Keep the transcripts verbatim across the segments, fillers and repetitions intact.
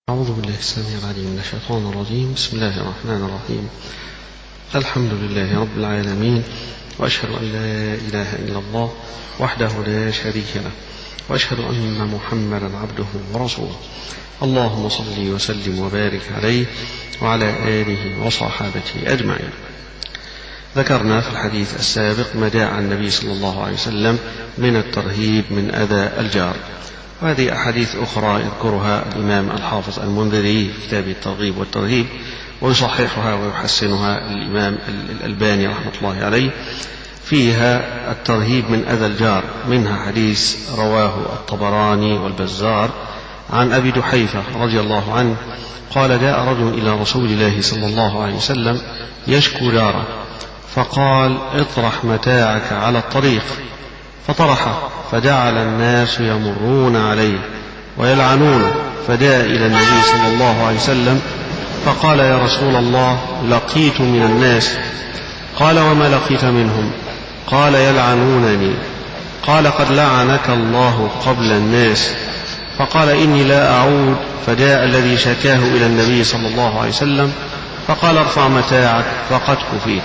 أعوذ بالله السميع العليم من الشيطان الرجيم. بسم الله الرحمن الرحيم. الحمد لله رب العالمين، وأشهد أن لا إله إلا الله وحده لا شريك له، وأشهد أن محمدا عبده ورسوله. اللهم صل وسلم وبارك عليه وعلى آله وصحابته أجمعين. ذكرنا في الحديث السابق ما جاء عن النبي صلى الله عليه وسلم من الترهيب من أذى الجار، وهذه أحاديث أخرى يذكرها الإمام الحافظ المنذري في كتاب الترغيب والترهيب، ويصححها ويحسنها الإمام الألباني رحمة الله عليه. فيها الترهيب من أذى الجار، منها حديث رواه الطبراني والبزار عن أبي دحيفة رضي الله عنه قال: جاء رجل إلى رسول الله صلى الله عليه وسلم يشكو جاره، فقال: اطرح متاعك على الطريق، فطرحه، فجعل الناس يمرون عليه ويلعنونه، فجاء إلى النبي صلى الله عليه وسلم فقال: يا رسول الله، لقيت من الناس. قال: وما لقيت منهم؟ قال: يلعنونني. قال: قد لعنك الله قبل الناس. فقال: إني لا أعود. فجاء الذي شكاه إلى النبي صلى الله عليه وسلم فقال: ارفع متاعك فقد كفيت.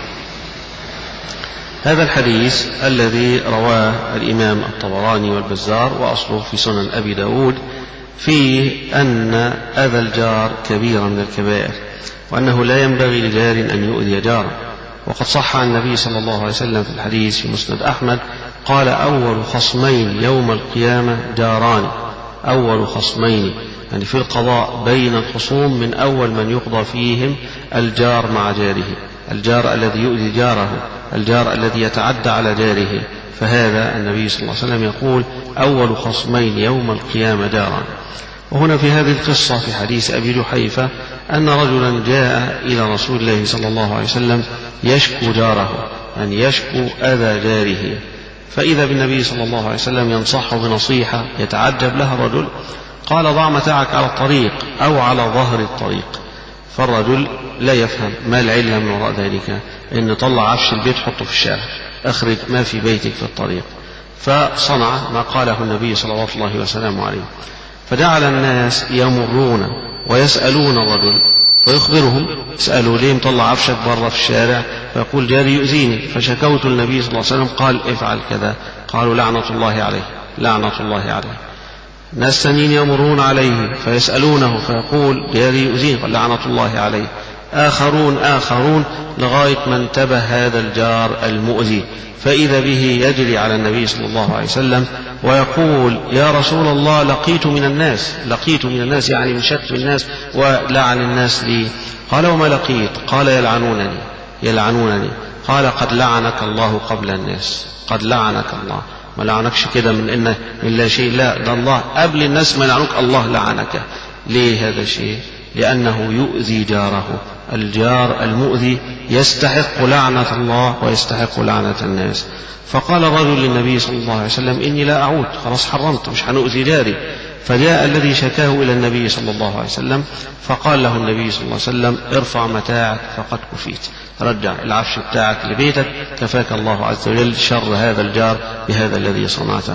هذا الحديث الذي رواه الإمام الطبراني والبزار وأصله في سنن أبي داود فيه أن أذى الجار كبيرة من الكبائر، وأنه لا ينبغي لجار أن يؤذي جاره. وقد صح عن النبي صلى الله عليه وسلم في الحديث في مسند أحمد قال: أول خصمين يوم القيامة جاران. أول خصمين يعني في القضاء بين الخصوم من أول من يقضى فيهم الجار مع جاره، الجار الذي يؤذي جاره، الجار الذي يتعدى على جاره. فهذا النبي صلى الله عليه وسلم يقول: أول خصمين يوم القيامة جاران. وهنا في هذه القصة في حديث أبي دحيفة أن رجلا جاء إلى رسول الله صلى الله عليه وسلم يشكو جاره، أن يشكو أذى جاره، فإذا بالنبي صلى الله عليه وسلم ينصحه بنصيحة يتعجب لها الرجل. قال: ضع متاعك على الطريق أو على ظهر الطريق. فالرجل لا يفهم ما العلة من وراء ذلك، إن طلع عفش البيت حطه في الشارع، أخرج ما في بيتك في الطريق. فصنع ما قاله النبي صلوات الله وسلامه عليه، فجعل الناس يمرون ويسألون الرجل فيخبرهم، يسألوا ليه مطلع عفشك برا في الشارع؟ فيقول: جاري يؤذيني، فشكوت النبي صلى الله عليه وسلم قال: افعل كذا. قالوا: لعنة الله عليه، لعنة الله عليه. ناس ثانيين يمرون عليه فيسألونه فيقول: جاري يؤذيني، قال: لعنة الله عليه. آخرون آخرون لغاية ما انتبه هذا الجار المؤذي، فإذا به يجري على النبي صلى الله عليه وسلم ويقول: يا رسول الله، لقيت من الناس، لقيت من الناس يعني من شتم الناس ولعن الناس لي. قال: وما لقيت؟ قال: يلعنونني، يلعنونني. قال: قد لعنك الله قبل الناس، قد لعنك الله. ما لعنكش كده من إن من لا شيء، لا، ده الله قبل الناس ما لعنك، الله لعنك. ليه هذا الشيء؟ لأنه يؤذي جاره. الجار المؤذي يستحق لعنة الله ويستحق لعنة الناس. فقال رجل للنبي صلى الله عليه وسلم: إني لا أعود، خلاص حرمت، مش هنؤذي جاري. فجاء الذي شكاه إلى النبي صلى الله عليه وسلم فقال له النبي صلى الله عليه وسلم: ارفع متاعك فقد كفيت، رجع العفش بتاعك لبيتك، كفاك الله عز وجل شر هذا الجار بهذا الذي صنعته.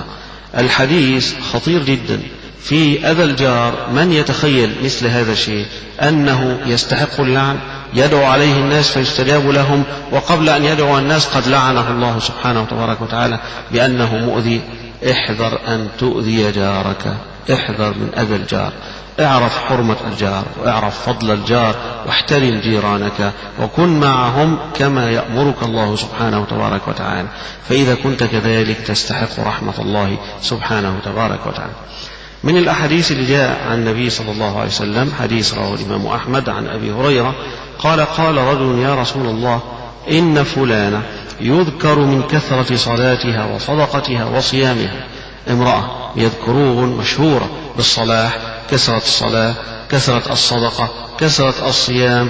الحديث خطير جدا في أذى الجار. من يتخيل مثل هذا الشيء أنه يستحق اللعن، يدعو عليه الناس فيستجاب لهم، وقبل أن يدعو الناس قد لعنه الله سبحانه وتبارك وتعالى بأنه مؤذي. احذر أن تؤذي جارك، احذر من أذى الجار، اعرف حرمة الجار واعرف فضل الجار، واحترم جيرانك وكن معهم كما يأمرك الله سبحانه وتبارك وتعالى، فإذا كنت كذلك تستحق رحمة الله سبحانه وتبارك وتعالى. من الأحاديث اللي جاء عن النبي صلى الله عليه وسلم حديث رواه الإمام أحمد عن أبي هريرة قال: قال رجل: يا رسول الله، إن فلانة يذكر من كثرة صلاتها وصدقتها وصيامها. امرأة يذكرون مشهورة بالصلاح، كثرة الصلاة، كثرة الصدقة، كثرة الصيام،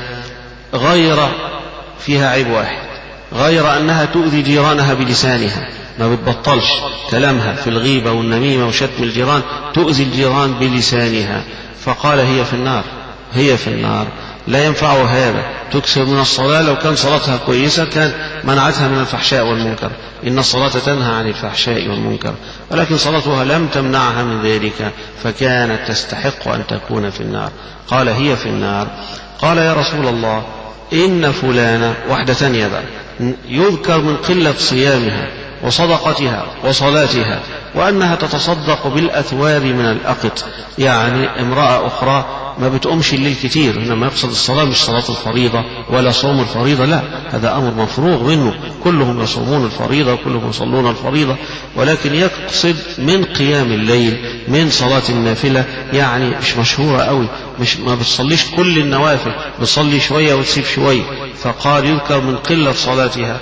غير فيها عيب واحد، غير أنها تؤذي جيرانها بلسانها، ما بتبطلش كلامها في الغيبة والنميمة وشتم الجيران، تؤذي الجيران بلسانها. فقال: هي في النار، هي في النار. لا ينفعه هذا. تكثر من الصلاة، لو كان صلاتها كويسة كان منعتها من الفحشاء والمنكر، إن الصلاة تنهى عن الفحشاء والمنكر، ولكن صلاتها لم تمنعها من ذلك فكانت تستحق أن تكون في النار. قال هي في النار. قال يا رسول الله إن فلانة، واحدة ثانية بقى، يذكر من قلة صيامها وصدقتها وصلاتها وأنها تتصدق بالأثواب من الأقط، يعني امرأة أخرى ما بتقومش الليل كتير، إنما يقصد الصلاة مش صلاة الفريضة ولا صوم الفريضة، لا، هذا أمر مفروغ منه، كلهم يصومون الفريضة وكلهم يصلون الفريضة، ولكن يقصد من قيام الليل من صلاة النافلة، يعني مش مشهورة قوي، مش ما بتصليش كل النوافل، بتصلي شوية وتسيب شوية. فقال يذكر من قلة صلاتها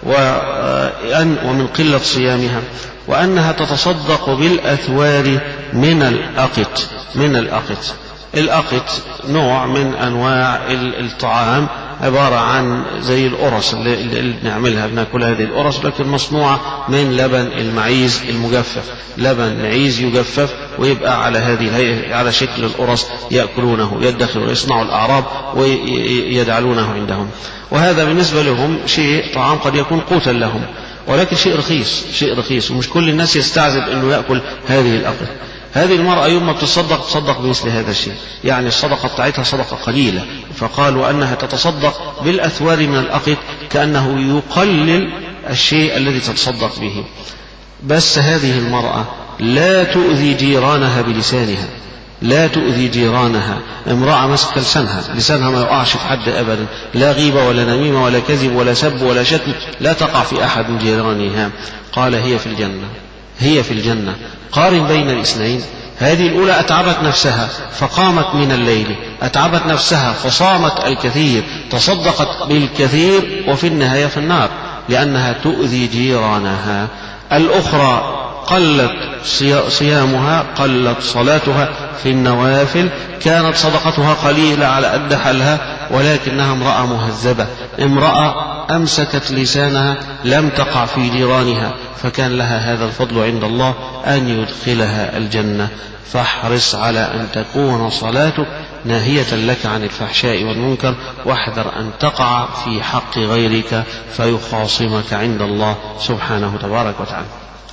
ومن قلة صيامها وأنها تتصدق بالأثوار من الأقط. من الأقط، الأقط نوع من أنواع الطعام، عبارة عن زي القرص اللي, اللي بنعملها بناكل هذه القرص، لكن مصنوعة من لبن المعيز المجفف، لبن معيز يجفف ويبقى على هذه الهيئة على شكل القرص، يأكلونه، يدخروا، يصنعوا الأعراب ويجعلونه عندهم، وهذا بالنسبة لهم شيء طعام قد يكون قوتا لهم، ولكن شيء رخيص، شيء رخيص، ومش كل الناس يستعذب أنه يأكل هذه الأقط. هذه المرأة يوم ما بتصدق تصدق بمثل هذا الشيء، يعني الصدقة بتاعتها صدقة قليلة، فقال وأنها تتصدق بالأثوار من الأقط، كأنه يقلل الشيء الذي تتصدق به. بس هذه المرأة لا تؤذي جيرانها بلسانها، لا تؤذي جيرانها، امرأة مسك لسانها، لسانها ما يقعش في حد أبدا، لا غيبة ولا نميمة ولا كذب ولا سب ولا شتم، لا تقع في أحد من جيرانها. قال هي في الجنة، هي في الجنة. قارن بين الاثنين، هذه الأولى أتعبت نفسها فقامت من الليل، أتعبت نفسها فصامت الكثير، تصدقت بالكثير، وفي النهاية في النار لأنها تؤذي جيرانها. الأخرى قلت صيامها، قلت صلاتها في النوافل، كانت صدقتها قليلة على قد حالها، ولكنها امرأة مهذبة، امرأة أمسكت لسانها، لم تقع في جيرانها، فكان لها هذا الفضل عند الله أن يدخلها الجنة. فاحرص على أن تكون صلاتك ناهية لك عن الفحشاء والمنكر، واحذر أن تقع في حق غيرك فيخاصمك عند الله سبحانه تبارك وتعالى.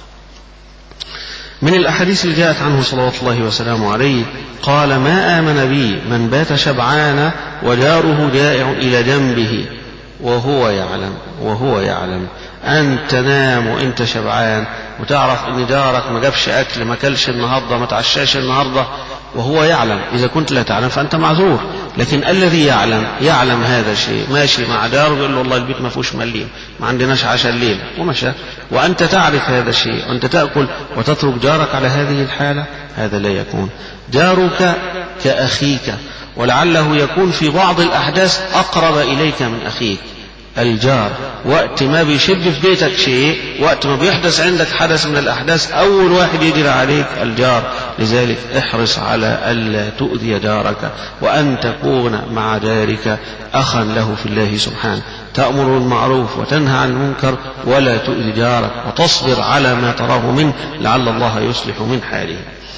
من الأحاديث اللي جاءت عنه صلوات الله وسلامه عليه قال ما آمن بي من بات شبعان وجاره جائع إلى جنبه وهو يعلم، وهو يعلم أن تنام وأنت شبعان وتعرف أن جارك ما جابش أكل، ما كلش النهاردة، ما تعشاش النهاردة، وهو يعلم. إذا كنت لا تعلم فأنت معذور، لكن الذي يعلم يعلم هذا الشيء، ماشي مع جاره يقول له والله البيت ما فيهوش مليم، ما عندناش عشاء الليل، ومشى، وأنت تعرف هذا الشيء، وأنت تأكل وتترك جارك على هذه الحالة، هذا لا يكون. جارك كأخيك، ولعله يكون في بعض الأحداث أقرب إليك من أخيك. الجار وقت ما بيشب في بيتك شيء، وقت ما بيحدث عندك حدث من الأحداث، أول واحد يجري عليك الجار. لذلك احرص على ألا تؤذي جارك، وأن تكون مع جارك أخا له في الله سبحانه، تأمر بالمعروف وتنهى عن المنكر ولا تؤذي جارك، وتصبر على ما تراه منه لعل الله يصلح من حاله.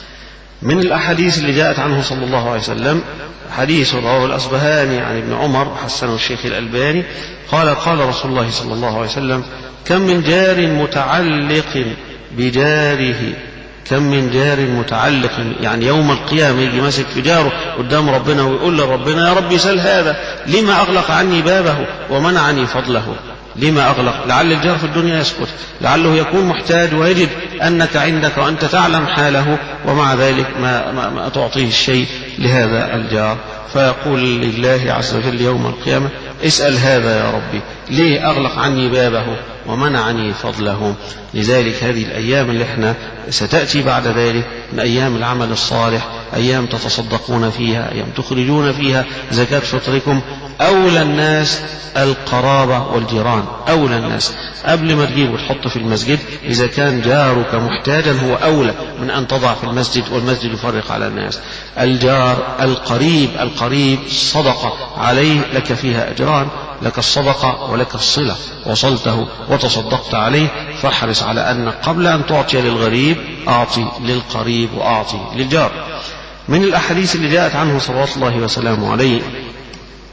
من الأحاديث اللي جاءت عنه صلى الله عليه وسلم حديث رواه الأصبهاني عن ابن عمر حسنه الشيخ الألباني قال قال رسول الله صلى الله عليه وسلم كم من جار متعلق بجاره، كم من جار متعلق، يعني يوم القيامة يجي ماسك في جاره قدام ربنا ويقول لربنا يا رب سل هذا لما أغلق عني بابه ومنعني فضله، لما أغلق؟ لعل الجار في الدنيا يسكت، لعله يكون محتاج ويجد أنك عندك وأنت تعلم حاله، ومع ذلك ما, ما, ما تعطيه الشيء لهذا الجار، فيقول لله عز وجل يوم القيامة اسأل هذا يا ربي ليه أغلق عني بابه ومنعني فضله. لذلك هذه الأيام اللي احنا ستأتي بعد ذلك من أيام العمل الصالح، أيام تتصدقون فيها، أيام تخرجون فيها زكاة فطركم، أولى الناس القرابة والجيران، أولى الناس قبل ما تجيب وتحط في المسجد، إذا كان جارك محتاجا هو أولى من أن تضع في المسجد والمسجد يفرق على الناس. الجار القريب، القريب صدقة عليه لك فيها أجران، لك الصدقة ولك الصلة، وصلته وتصدقت عليه، فاحرص على أن قبل أن تعطي للغريب أعطي للقريب وأعطي للجار. من الأحاديث اللي جاءت عنه صلوات الله وسلامه عليه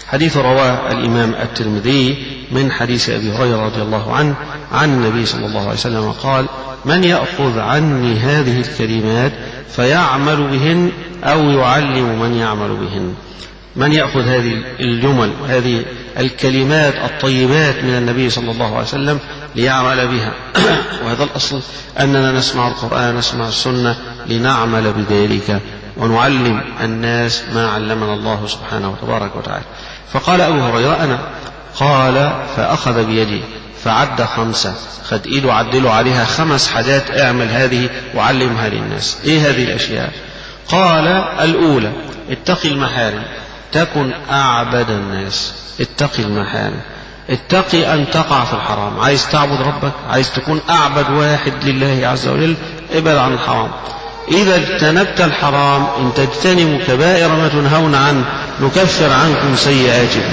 حديث رواه الإمام الترمذي من حديث أبي هريرة رضي الله عنه عن النبي صلى الله عليه وسلم قال: من يأخذ عني هذه الكلمات فيعمل بهن أو يعلم من يعمل بهن. من يأخذ هذه الجمل هذه الكلمات الطيبات من النبي صلى الله عليه وسلم ليعمل بها وهذا الأصل أننا نسمع القرآن نسمع السنة لنعمل بذلك ونعلم الناس ما علمنا الله سبحانه وتبارك وتعالى. فقال أبو هريرة: أنا. قال: فأخذ بيدي فعد خمسة، خد إيده عدلوا عليها خمس حاجات اعمل هذه وعلمها للناس. إيه هذه الأشياء؟ قال: الأولى اتق المحارم تكن أعبد الناس. اتق المحارم، اتقي أن تقع في الحرام. عايز تعبد ربك، عايز تكون أعبد واحد لله عز وجل، ابعد عن الحرام. إذا اجتنبت الحرام إن تجتنبوا كبائر ما تنهون عنه نكفر عنكم سيئاتكم.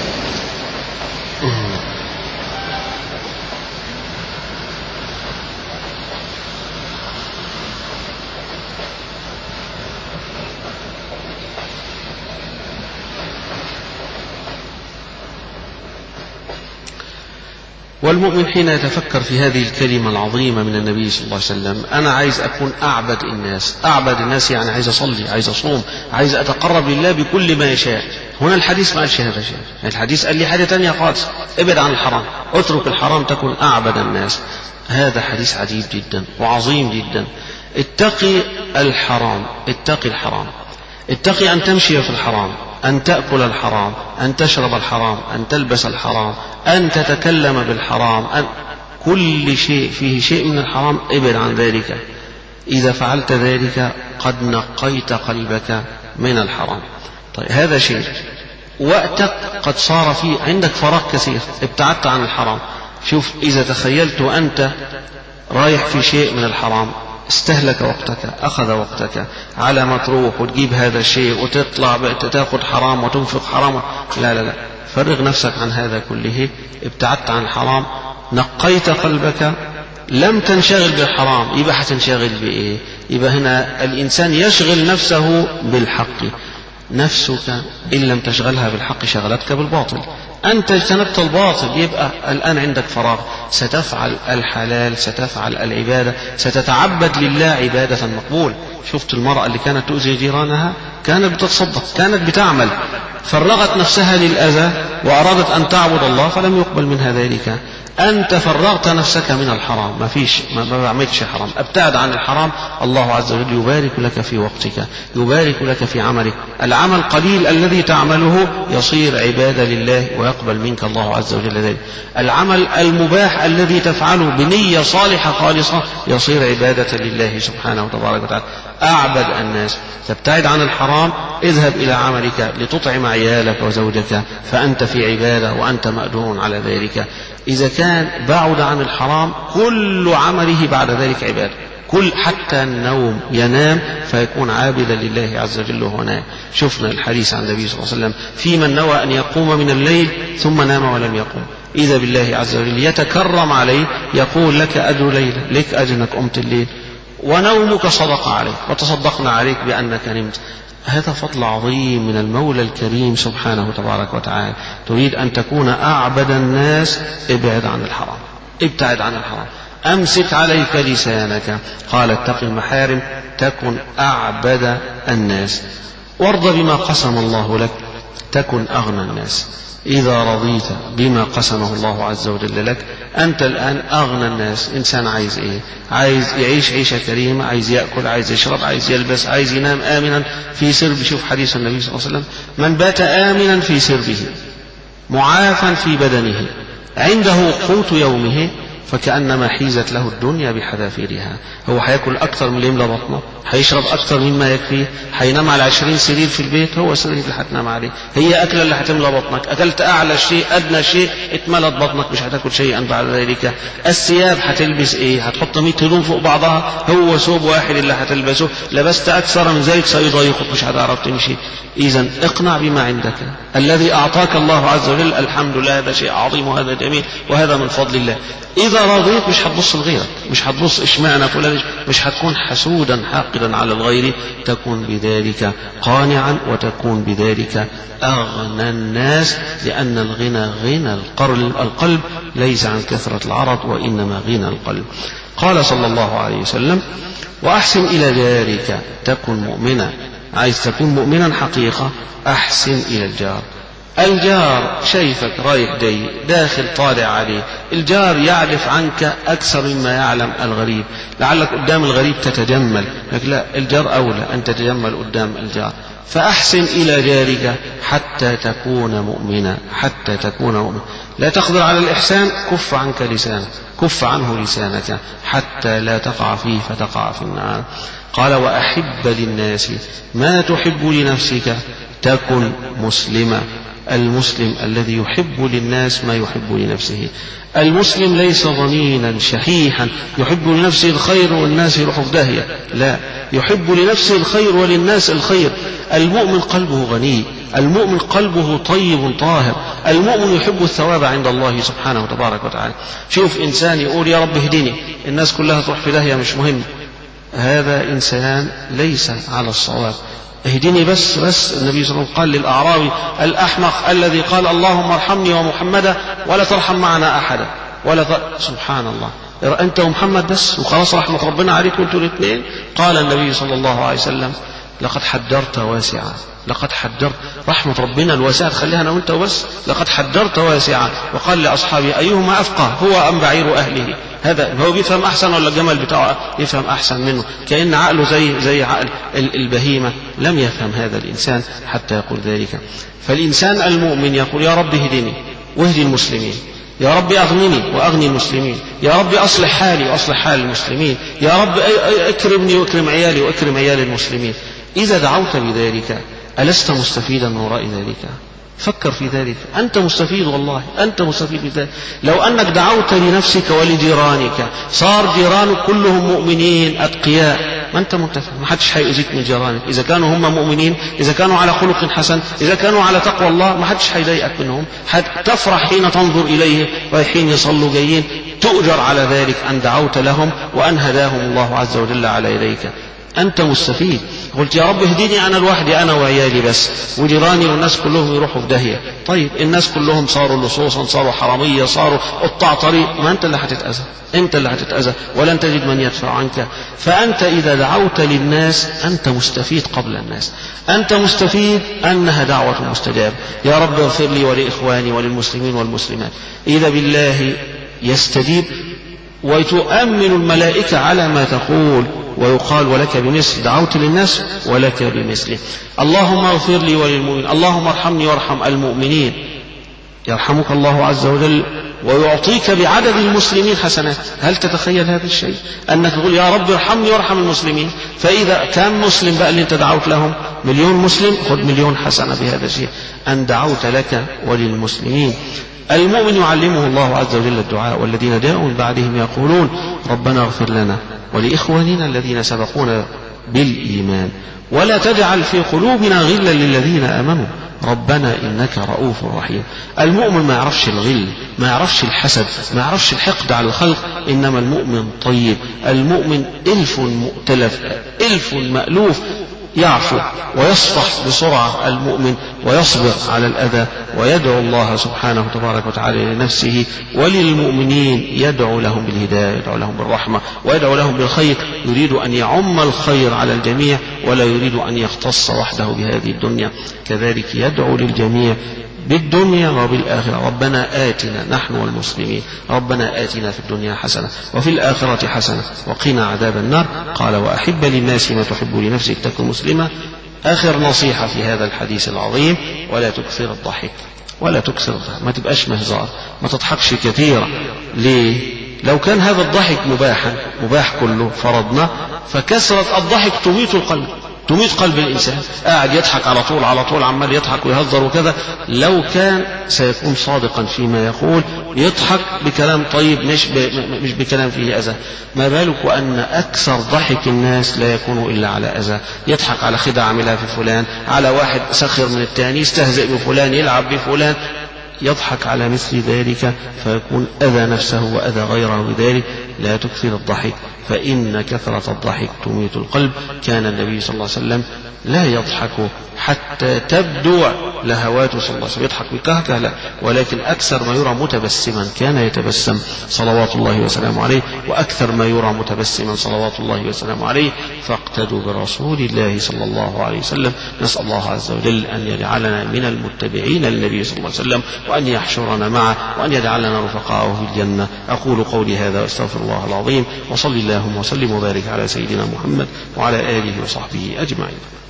والمؤمن حين يتفكر في هذه الكلمة العظيمة من النبي صلى الله عليه وسلم: أنا عايز أكون أعبد الناس. أعبد الناس يعني عايز أصلي، عايز أصوم، عايز أتقرب لله بكل ما يشاء. هنا الحديث ما قالش هذا شيء، الحديث قال لي حاجة تانية خالص: ابعد عن الحرام، اترك الحرام تكون أعبد الناس. هذا حديث عجيب جدا وعظيم جدا. اتقي الحرام، اتقي الحرام، اتقي أن تمشي في الحرام، أن تأكل الحرام، أن تشرب الحرام، أن تلبس الحرام، أن تتكلم بالحرام، أن كل شيء فيه شيء من الحرام ابعد عن ذلك. إذا فعلت ذلك قد نقيت قلبك من الحرام. طيب هذا شيء. وقتك قد صار فيه عندك فراغ كثير، ابتعدت عن الحرام. شوف إذا تخيلت وأنت رايح في شيء من الحرام استهلك وقتك، أخذ وقتك على ما تروح وتجيب هذا الشيء وتطلع تاخذ حرام وتنفق حرام. لا لا لا، فرغ نفسك عن هذا كله. ابتعدت عن الحرام، نقيت قلبك، لم تنشغل بالحرام. يبقى هتنشغل بإيه؟ يبقى هنا الإنسان يشغل نفسه بالحق. نفسك إن لم تشغلها بالحق شغلتك بالباطل. أنت اجتنبت الباطل، يبقى الآن عندك فراغ، ستفعل الحلال، ستفعل العبادة، ستتعبد لله عبادة مقبول. شفت المرأة اللي كانت تؤذي جيرانها، كانت بتتصدق، كانت بتعمل، فرغت نفسها للأذى وأرادت أن تعبد الله فلم يقبل منها ذلك. أنت فرغت نفسك من الحرام، ما فيش ما بعملش حرام، ابتعد عن الحرام. الله عز وجل يبارك لك في وقتك، يبارك لك في عملك. العمل قليل الذي تعمله يصير عبادة لله ويقبل منك الله عز وجل ذلك. العمل المباح الذي تفعله بنية صالحة خالصة يصير عبادة لله سبحانه وتبارك وتعالى. أعبد الناس. تبتعد عن الحرام، اذهب إلى عملك لتطعم عيالك وزوجك، فأنت في عبادة وأنت مأجور على ذلك. إذا كان بعد عن الحرام كل عمله بعد ذلك عبادة، كل حتى النوم ينام فيكون عابدا لله عز وجل وهو نام. شفنا الحديث عن النبي صلى الله عليه وسلم في من نوى أن يقوم من الليل ثم نام ولم يقوم، إذا بالله عز وجل يتكرم عليه، يقول لك أجر ليلة، لك أجرك قمت الليل، ونومك صدق عليك وتصدقنا عليك بأنك نمت. هذا فضل عظيم من المولى الكريم سبحانه وتبارك وتعالى. تريد أن تكون أعبد الناس، ابعد عن الحرام، ابتعد عن الحرام، أمسك عليك لسانك. قال: اتق المحارم تكن أعبد الناس. وارض بما قسم الله لك تكن أغنى الناس. إذا رضيت بما قسمه الله عز وجل لك أنت الآن أغنى الناس. إنسان عايز إيه؟ عايز يعيش عيشة كريمة، عايز يأكل، عايز يشرب، عايز يلبس، عايز ينام آمنا في سرب. شوف حديث النبي صلى الله عليه وسلم: من بات آمنا في سربه معافا في بدنه عنده قوت يومه فكأنما حيزت له الدنيا بحذافيرها. هو هياكل أكثر من اللي يملى بطنه، هيشرب أكثر مما يكفيه، هينام على عشرين سرير في البيت، هو السرير اللي هتنام عليه، هي أكلة اللي هتملى بطنك. أكلت أعلى شيء أدنى شيء اتملت بطنك، مش هتاكل شيئا بعد ذلك. الثياب هتلبس إيه؟ هتحط مية هدوم فوق بعضها، هو ثوب واحد اللي هتلبسه. لبست أكثر من ذلك سيضايقك، مش هتعرف تمشي. إذا اقنع بما عندك، الذي أعطاك الله عز وجل الحمد لله، هذا شيء عظيم وهذا جميل وهذا من فضل الله. إذا رضيت مش هتبص لغيرك، مش هتبص اشمعنى فلان، مش هتكون حسودا حاقدا على الغير، تكون بذلك قانعا وتكون بذلك أغنى الناس، لأن الغنى غنى القلب ليس عن كثرة العرض وإنما غنى القلب. قال صلى الله عليه وسلم: وأحسن إلى جارك تكن مؤمنا. عايز تكون مؤمنا حقيقة، أحسن إلى الجار. الجار شايفك رايح جاي داخل طالع عليه، الجار يعرف عنك أكثر مما يعلم الغريب، لعلك قدام الغريب تتجمل، لكن لا، الجار أولى أن تتجمل قدام الجار. فأحسن إلى جارك حتى تكون مؤمنا، حتى تكون مؤمنا. لا تقدر على الإحسان، كف عنك لسانك، كف عنه لسانك حتى لا تقع فيه فتقع في النار. قال: وأحب للناس ما تحب لنفسك تكن مسلما. المسلم الذي يحب للناس ما يحب لنفسه. المسلم ليس ضنينا شحيحا يحب لنفسه الخير والناس يروحوا في داهية، لا، يحب لنفسه الخير وللناس الخير. المؤمن قلبه غني، المؤمن قلبه طيب طاهر، المؤمن يحب الثواب عند الله سبحانه وتبارك وتعالى. شوف إنسان يقول: يا رب اهدني، الناس كلها تروح في داهية مش مهم، هذا إنسان ليس على الصواب. اهدني بس بس النبي صلى الله عليه وسلم قال للأعرابي الأحمق الذي قال: اللهم ارحمني ومحمدا ولا ترحم معنا أحدا، ولا ت... سبحان الله، أنت ومحمد بس وخلاص رحمة ربنا عليكم انتوا الاثنين. قال النبي صلى الله عليه وسلم: لقد حدرت واسعا، لقد حدرت، رحمة ربنا الواسعة تخليها أنا وأنت وبس، لقد حدرت واسعا. وقال لأصحابه: أيهما أفقه، هو أم بعير أهله؟ هذا هو بيفهم أحسن ولا الجمل بتاعه يفهم أحسن منه؟ كأن عقله زي زي عقل البهيمة. لم يفهم هذا الإنسان حتى يقول ذلك. فالإنسان المؤمن يقول: يا رب اهدني واهدي المسلمين، يا رب أغنني وأغني المسلمين، يا رب أصلح حالي وأصلح حال المسلمين، يا رب أكرمني وأكرم عيالي وأكرم عيال المسلمين. إذا دعوت بذلك ألست مستفيدا من وراء ذلك؟ فكر في ذلك، أنت مستفيد، والله أنت مستفيد بذلك. لو أنك دعوت لنفسك ولجيرانك صار جيرانك كلهم مؤمنين أتقياء، ما أنت منتفع، ما حدش هيؤذيك من جيرانك إذا كانوا هم مؤمنين، إذا كانوا على خلق حسن، إذا كانوا على تقوى الله، ما حدش هيضايقك منهم. تفرح حين تنظر إليه رايحين يصلوا جايين، تؤجر على ذلك أن دعوت لهم وأن هداهم الله عز وجل على يديك. أنت مستفيد. قلت: يا رب اهديني أنا لوحدي، أنا وعيالي بس، وجيراني والناس كلهم يروحوا في داهية. طيب الناس كلهم صاروا لصوصا، صاروا حرامية، صاروا قطاع طريق، ما أنت اللي هتتأذى، أنت اللي هتتأذى ولن تجد من يدفع عنك. فأنت إذا دعوت للناس أنت مستفيد قبل الناس، أنت مستفيد أنها دعوة مستجاب. يا رب اغفر لي ولإخواني وللمسلمين والمسلمات. إذا بالله يستجيب وتؤمن الملائكة على ما تقول، ويقال: ولك بمثل، دعوت للناس ولك بمثله. اللهم اغفر لي وللمؤمنين، اللهم ارحمني وارحم المؤمنين، يرحمك الله عز وجل ويعطيك بعدد المسلمين حسنات. هل تتخيل هذا الشيء؟ أنك تقول: يا رب ارحمني وارحم المسلمين، فإذا كان مسلم بقى اللي انت دعوت لهم مليون مسلم، خذ مليون حسنة بهذا الشيء، أن دعوت لك وللمسلمين. المؤمن يعلمه الله عز وجل الدعاء، والذين جاءوا من بعدهم يقولون: ربنا اغفر لنا ولإخواننا الذين سبقونا بالإيمان ولا تجعل في قلوبنا غلا للذين آمنوا ربنا إنك رؤوف رحيم. المؤمن ما يعرفش الغل، ما يعرفش الحسد، ما يعرفش الحقد على الخلق، إنما المؤمن طيب، المؤمن ألف مؤتلف، ألف مألوف، يعفو ويصفح بسرعة المؤمن، ويصبر على الأذى، ويدعو الله سبحانه وتبارك وتعالى لنفسه وللمؤمنين، يدعو لهم بالهداية، يدعو لهم بالرحمة، ويدعو لهم بالخير، يريد أن يعم الخير على الجميع ولا يريد أن يختص وحده بهذه الدنيا. كذلك يدعو للجميع بالدنيا وبالآخرة: ربنا آتنا نحن والمسلمين، ربنا آتنا في الدنيا حسنة وفي الآخرة حسنة وقنا عذاب النار. قال: وأحب للناس ما تحب لنفسك تكن مسلمة. آخر نصيحة في هذا الحديث العظيم: ولا تكثر الضحك، ولا تكثر الضحك، ما تبقاش مهزار، ما تضحكش كثيرا. ليه؟ لو كان هذا الضحك مباحا، مباح كله فرضنا، فكثرة الضحك تميت القلب، تميت قلب الإنسان، قاعد يضحك على طول على طول، عمال يضحك ويهزر وكذا. لو كان سيكون صادقا فيما يقول، يضحك بكلام طيب مش مش بكلام فيه أذى. ما بالك وأن أكثر ضحك الناس لا يكون إلا على أذى، يضحك على خدعة عملها في فلان، على واحد سخر من الثاني، يستهزئ بفلان، يلعب بفلان، يضحك على مثل ذلك فيكون أذى نفسه وأذى غيره بذلك. لا تكثر الضحك فإن كثرة الضحك تميت القلب. كان النبي صلى الله عليه وسلم لا يضحك حتى تبدو لهواته صلى الله عليه وسلم، يضحك بكهكه لا، ولكن أكثر ما يرى متبسما، كان يتبسم صلوات الله وسلامه عليه، وأكثر ما يرى متبسما صلوات الله وسلامه عليه. فاقتدوا برسول الله صلى الله عليه وسلم. نسأل الله عز وجل أن يجعلنا من المتبعين للنبي صلى الله عليه وسلم، وأن يحشرنا معه، وأن يجعلنا رفقاءه في الجنة. أقول قولي هذا وأستغفر الله العظيم، وصل اللهم وسلم وبارك على سيدنا محمد وعلى آله وصحبه أجمعين.